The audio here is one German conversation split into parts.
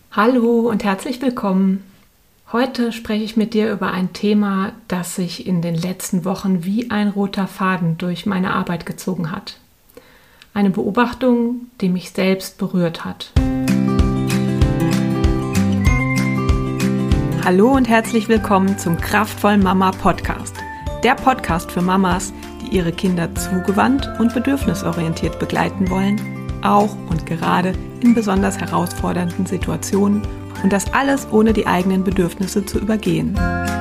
Hallo und herzlich willkommen. Heute spreche ich mit dir über ein Thema, das sich in den letzten Wochen wie ein roter Faden durch meine Arbeit gezogen hat. Eine Beobachtung, die mich selbst berührt hat. Hallo und herzlich willkommen zum Kraftvoll Mama Podcast. Der Podcast für Mamas, die ihre Kinder zugewandt und bedürfnisorientiert begleiten wollen, auch und gerade in besonders herausfordernden Situationen und das alles ohne die eigenen Bedürfnisse zu übergehen.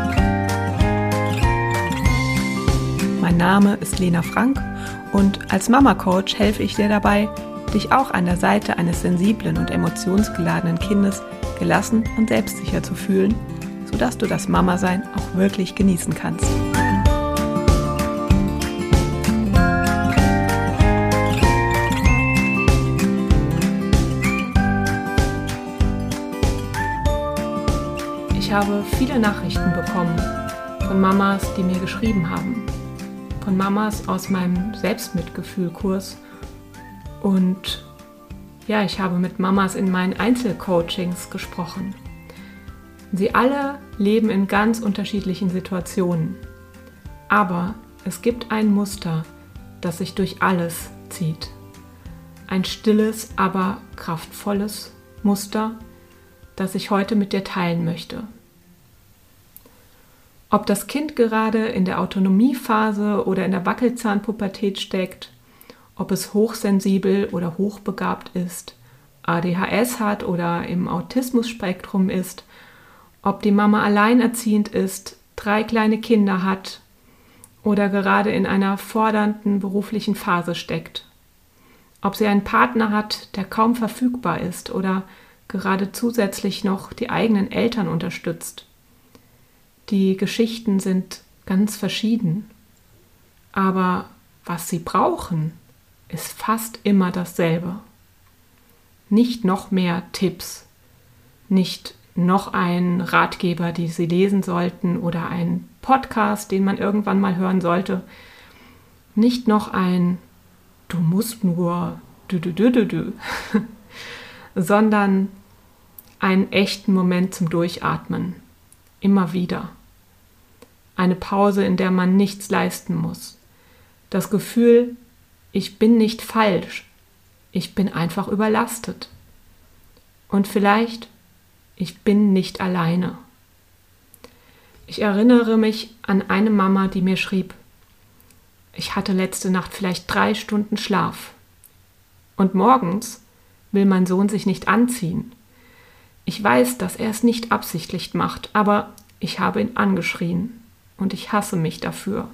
Mein Name ist Lena Frank und als Mama-Coach helfe ich dir dabei, dich auch an der Seite eines sensiblen und emotionsgeladenen Kindes gelassen und selbstsicher zu fühlen, sodass du das Mama-Sein auch wirklich genießen kannst. Ich habe viele Nachrichten bekommen von Mamas, die mir geschrieben haben, von Mamas aus meinem Selbstmitgefühl-Kurs und ich habe mit Mamas in meinen Einzelcoachings gesprochen. Sie alle leben in ganz unterschiedlichen Situationen, aber es gibt ein Muster, das sich durch alles zieht. Ein stilles, aber kraftvolles Muster, das ich heute mit dir teilen möchte. Ob das Kind gerade in der Autonomiephase oder in der Wackelzahnpubertät steckt, ob es hochsensibel oder hochbegabt ist, ADHS hat oder im Autismusspektrum ist, ob die Mama alleinerziehend ist, 3 kleine Kinder hat oder gerade in einer fordernden beruflichen Phase steckt, ob sie einen Partner hat, der kaum verfügbar ist oder gerade zusätzlich noch die eigenen Eltern unterstützt. Die Geschichten sind ganz verschieden, aber was sie brauchen, ist fast immer dasselbe. Nicht noch mehr Tipps, nicht noch ein Ratgeber, die sie lesen sollten oder ein Podcast, den man irgendwann mal hören sollte. Nicht noch ein "Du musst nur sondern einen echten Moment zum Durchatmen. Immer wieder. Eine Pause, in der man nichts leisten muss. Das Gefühl, ich bin nicht falsch, ich bin einfach überlastet. Und vielleicht, ich bin nicht alleine. Ich erinnere mich an eine Mama, die mir schrieb, ich hatte letzte Nacht vielleicht 3 Stunden Schlaf. Und morgens will mein Sohn sich nicht anziehen. Ich weiß, dass er es nicht absichtlich macht, aber ich habe ihn angeschrien und ich hasse mich dafür.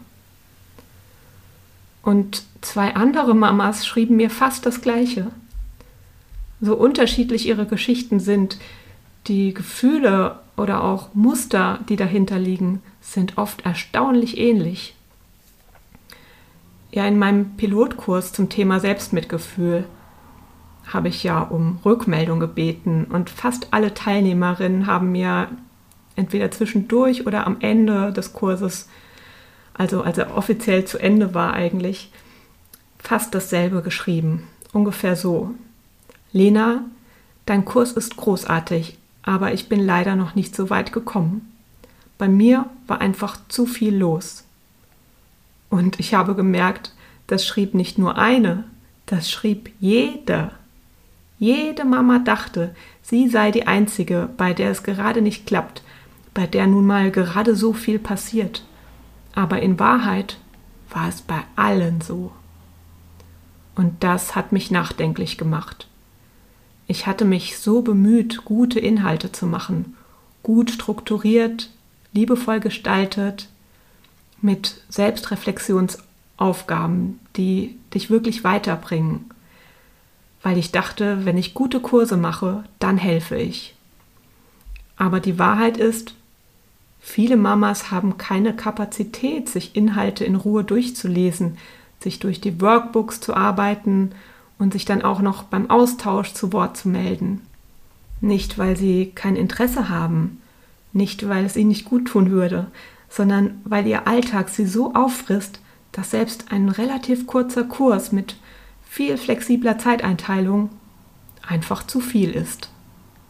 Und 2 andere Mamas schrieben mir fast das Gleiche. So unterschiedlich ihre Geschichten sind, die Gefühle oder auch Muster, die dahinter liegen, sind oft erstaunlich ähnlich. Ja, in meinem Pilotkurs zum Thema Selbstmitgefühl habe ich ja um Rückmeldung gebeten und fast alle Teilnehmerinnen haben mir entweder zwischendurch oder am Ende des Kurses, also als er offiziell zu Ende war eigentlich, fast dasselbe geschrieben. Ungefähr so: Lena, dein Kurs ist großartig, aber ich bin leider noch nicht so weit gekommen. Bei mir war einfach zu viel los. Und ich habe gemerkt, das schrieb nicht nur eine, das schrieb jede. Jede Mama dachte, sie sei die Einzige, bei der es gerade nicht klappt, bei der nun mal gerade so viel passiert. Aber in Wahrheit war es bei allen so. Und das hat mich nachdenklich gemacht. Ich hatte mich so bemüht, gute Inhalte zu machen, gut strukturiert, liebevoll gestaltet, mit Selbstreflexionsaufgaben, die dich wirklich weiterbringen. Weil ich dachte, wenn ich gute Kurse mache, dann helfe ich. Aber die Wahrheit ist, viele Mamas haben keine Kapazität, sich Inhalte in Ruhe durchzulesen, sich durch die Workbooks zu arbeiten und sich dann auch noch beim Austausch zu Wort zu melden. Nicht, weil sie kein Interesse haben, nicht, weil es ihnen nicht gut tun würde, sondern weil ihr Alltag sie so auffrisst, dass selbst ein relativ kurzer Kurs mit viel flexibler Zeiteinteilung einfach zu viel ist.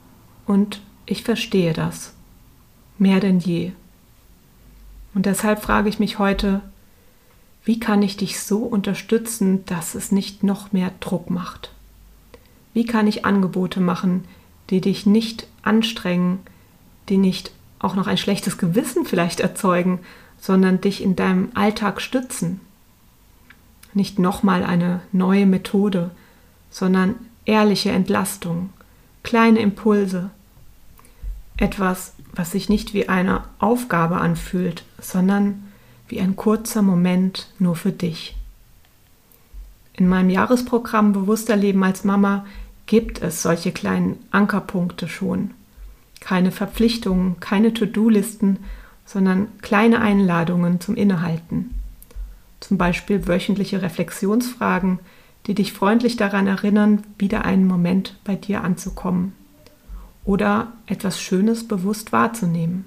Und ich verstehe das. Mehr denn je. Und deshalb frage ich mich heute, wie kann ich dich so unterstützen, dass es nicht noch mehr Druck macht? Wie kann ich Angebote machen, die dich nicht anstrengen, die nicht auch noch ein schlechtes Gewissen vielleicht erzeugen, sondern dich in deinem Alltag stützen? Nicht nochmal eine neue Methode, sondern ehrliche Entlastung, kleine Impulse. Etwas, was sich nicht wie eine Aufgabe anfühlt, sondern wie ein kurzer Moment nur für dich. In meinem Jahresprogramm Bewusster Leben als Mama gibt es solche kleinen Ankerpunkte schon. Keine Verpflichtungen, keine To-Do-Listen, sondern kleine Einladungen zum Innehalten. Zum Beispiel wöchentliche Reflexionsfragen, die dich freundlich daran erinnern, wieder einen Moment bei dir anzukommen. Oder etwas Schönes bewusst wahrzunehmen.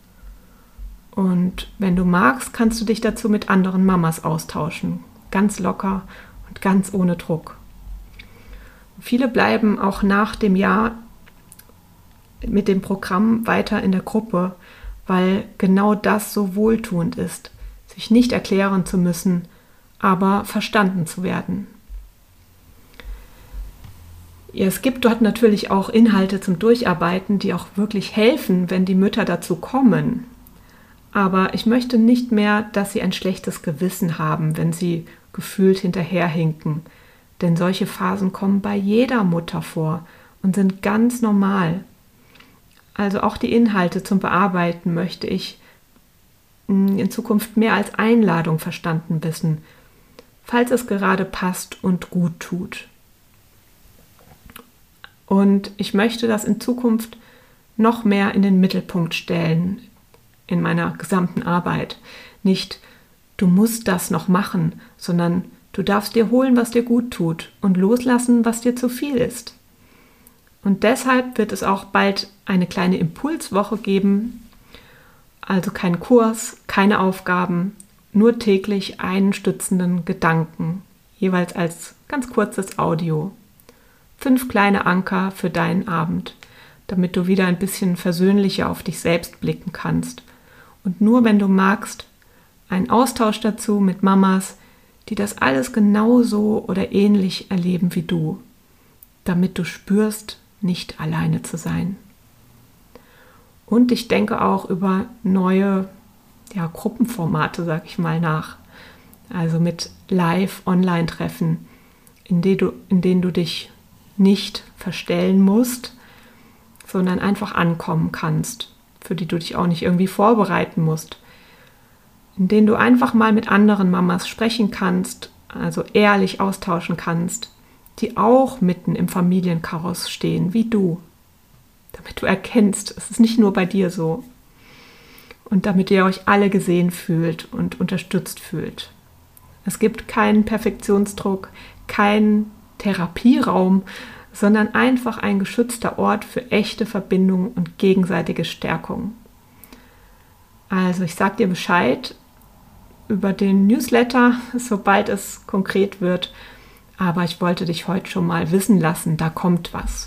Und wenn du magst, kannst du dich dazu mit anderen Mamas austauschen. Ganz locker und ganz ohne Druck. Viele bleiben auch nach dem Jahr mit dem Programm weiter in der Gruppe, weil genau das so wohltuend ist, sich nicht erklären zu müssen, aber verstanden zu werden. Ja, es gibt dort natürlich auch Inhalte zum Durcharbeiten, die auch wirklich helfen, wenn die Mütter dazu kommen. Aber ich möchte nicht mehr, dass sie ein schlechtes Gewissen haben, wenn sie gefühlt hinterherhinken. Denn solche Phasen kommen bei jeder Mutter vor und sind ganz normal. Also auch die Inhalte zum Bearbeiten möchte ich in Zukunft mehr als Einladung verstanden wissen, falls es gerade passt und gut tut. Und ich möchte das in Zukunft noch mehr in den Mittelpunkt stellen in meiner gesamten Arbeit. Nicht, du musst das noch machen, sondern du darfst dir holen, was dir gut tut und loslassen, was dir zu viel ist. Und deshalb wird es auch bald eine kleine Impulswoche geben, also kein Kurs, keine Aufgaben, nur täglich einen stützenden Gedanken, jeweils als ganz kurzes Audio. 5 kleine Anker für deinen Abend, damit du wieder ein bisschen versöhnlicher auf dich selbst blicken kannst. Und nur wenn du magst, einen Austausch dazu mit Mamas, die das alles genauso oder ähnlich erleben wie du, damit du spürst, nicht alleine zu sein. Und ich denke auch über neue Gruppenformate, sag ich mal, nach. Also mit Live-Online-Treffen, in denen du dich nicht verstellen musst, sondern einfach ankommen kannst, für die du dich auch nicht irgendwie vorbereiten musst, in denen du einfach mal mit anderen Mamas sprechen kannst, also ehrlich austauschen kannst, die auch mitten im Familienchaos stehen, wie du, damit du erkennst, es ist nicht nur bei dir so und damit ihr euch alle gesehen fühlt und unterstützt fühlt. Es gibt keinen Perfektionsdruck, keinen Therapieraum, sondern einfach ein geschützter Ort für echte Verbindung und gegenseitige Stärkung. Also ich sage dir Bescheid über den Newsletter, sobald es konkret wird, aber ich wollte dich heute schon mal wissen lassen, da kommt was.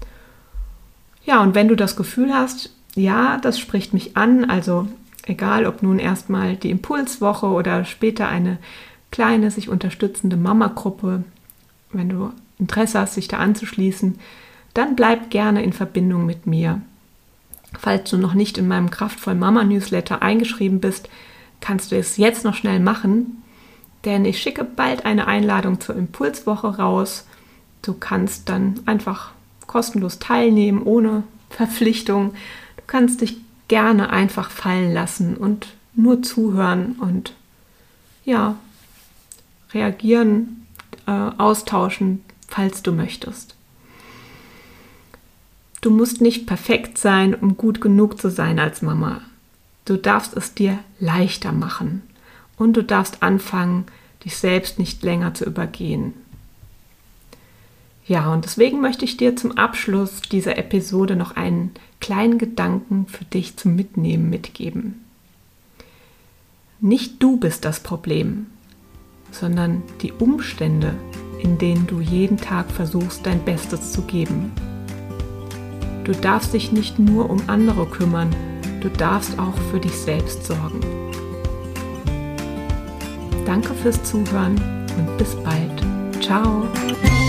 Ja, und wenn du das Gefühl hast, ja, das spricht mich an, also egal ob nun erstmal die Impulswoche oder später eine kleine, sich unterstützende Mama-Gruppe, wenn du Interesse hast, sich da anzuschließen, dann bleib gerne in Verbindung mit mir. Falls du noch nicht in meinem Kraftvoll Mama Newsletter eingeschrieben bist, kannst du es jetzt noch schnell machen, denn ich schicke bald eine Einladung zur Impulswoche raus. Du kannst dann einfach kostenlos teilnehmen, ohne Verpflichtung. Du kannst dich gerne einfach fallen lassen und nur zuhören und reagieren, austauschen, falls du möchtest. Du musst nicht perfekt sein, um gut genug zu sein als Mama. Du darfst es dir leichter machen und du darfst anfangen, dich selbst nicht länger zu übergehen. Ja, und deswegen möchte ich dir zum Abschluss dieser Episode noch einen kleinen Gedanken für dich zum Mitnehmen mitgeben. Nicht du bist das Problem, sondern die Umstände, in denen du jeden Tag versuchst, dein Bestes zu geben. Du darfst dich nicht nur um andere kümmern, du darfst auch für dich selbst sorgen. Danke fürs Zuhören und bis bald. Ciao!